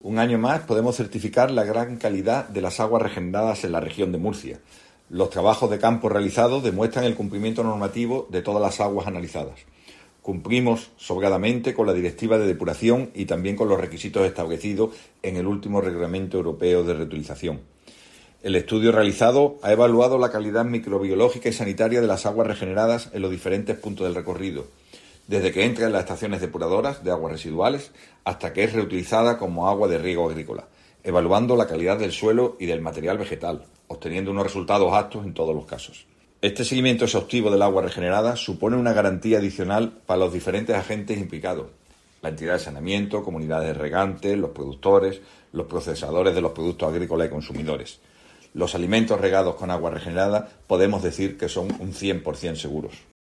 Un año más podemos certificar la gran calidad de las aguas regeneradas en la región de Murcia. Los trabajos de campo realizados demuestran el cumplimiento normativo de todas las aguas analizadas. Cumplimos sobradamente con la Directiva de Depuración y también con los requisitos establecidos en el último Reglamento Europeo de Reutilización. El estudio realizado ha evaluado la calidad microbiológica y sanitaria de las aguas regeneradas en los diferentes puntos del recorrido, desde que entra en las estaciones depuradoras de aguas residuales hasta que es reutilizada como agua de riego agrícola, evaluando la calidad del suelo y del material vegetal, obteniendo unos resultados aptos en todos los casos. Este seguimiento exhaustivo del agua regenerada supone una garantía adicional para los diferentes agentes implicados: la entidad de saneamiento, comunidades regantes, los productores, los procesadores de los productos agrícolas y consumidores. Los alimentos regados con agua regenerada podemos decir que son un 100% seguros.